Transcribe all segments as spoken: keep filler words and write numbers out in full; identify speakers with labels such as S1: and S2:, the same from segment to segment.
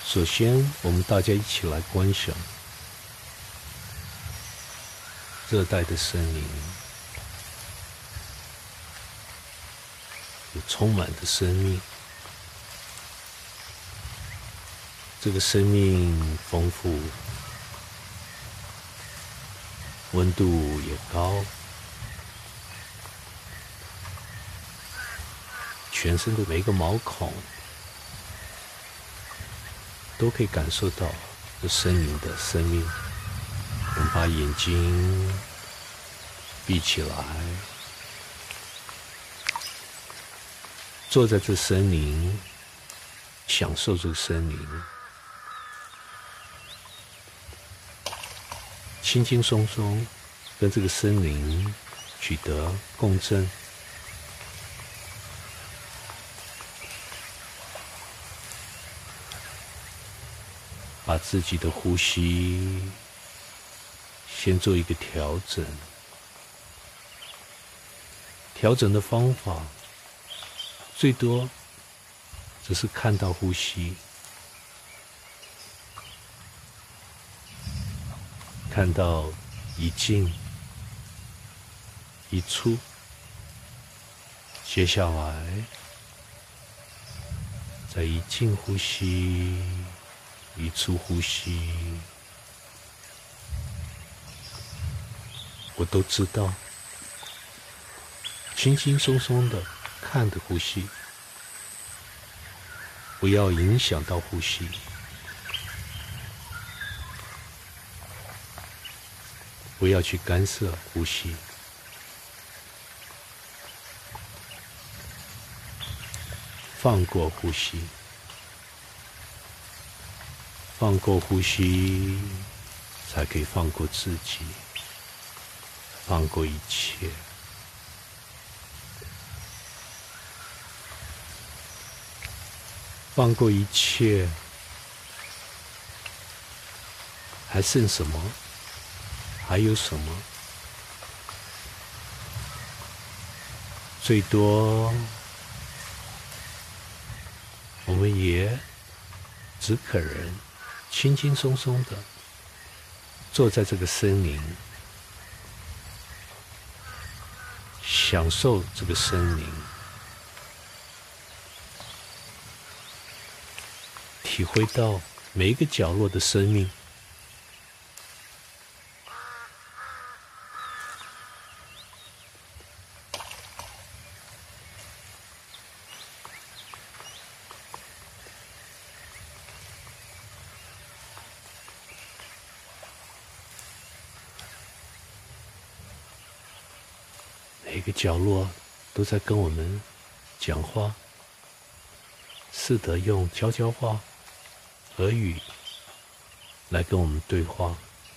S1: 首先，我们大家一起来观想热带的森林，有充满的生命。这个生命丰富，温度也高，全身的每一个毛孔都可以感受到这森林的生命。我们把眼睛闭起来，坐在这森林，享受这个森林，轻轻松松跟这个森林取得共振。把自己的呼吸先做一个调整，调整的方法最多只是看到呼吸，看到一进一出，接下来再一进呼吸，一出呼吸，我都知道，轻轻松松的看着呼吸，不要影响到呼吸，不要去干涉呼吸，放过呼吸。放过呼吸，才可以放过自己，放过一切。放过一切，还剩什么？还有什么？最多，我们也只可能轻轻松松的坐在这个森林，享受这个森林，体会到每一个角落的生命。每个角落都在跟我们讲话，试着用悄悄话、耳语来跟我们对话，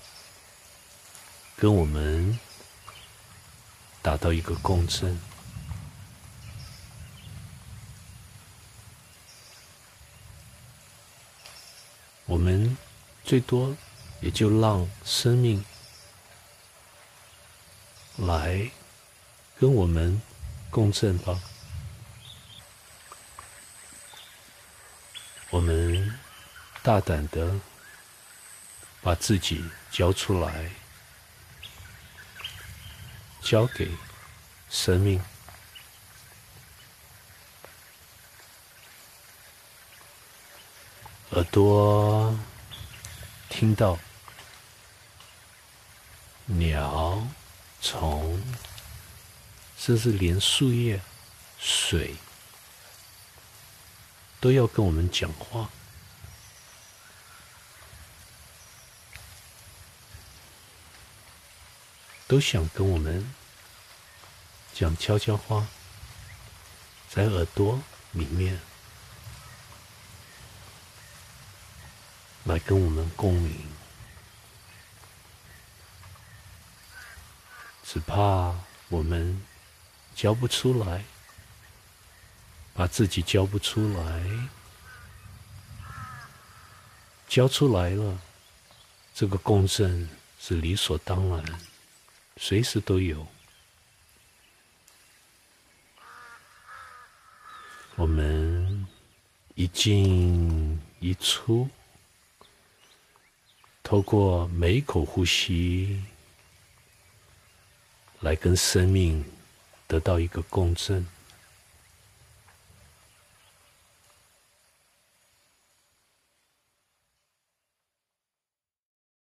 S1: 跟我们达到一个共振。我们最多也就让生命来跟我们共振吧。我们大胆的把自己交出来，交给生命。耳朵听到鸟、虫，甚至连树叶、水都要跟我们讲话。都想跟我们讲悄悄话，在耳朵里面来跟我们共鸣，只怕我们教不出来，把自己教不出来，教出来了，这个共振是理所当然，随时都有。我们一进一出， 透过每一口呼吸，来跟生命得到一个共振。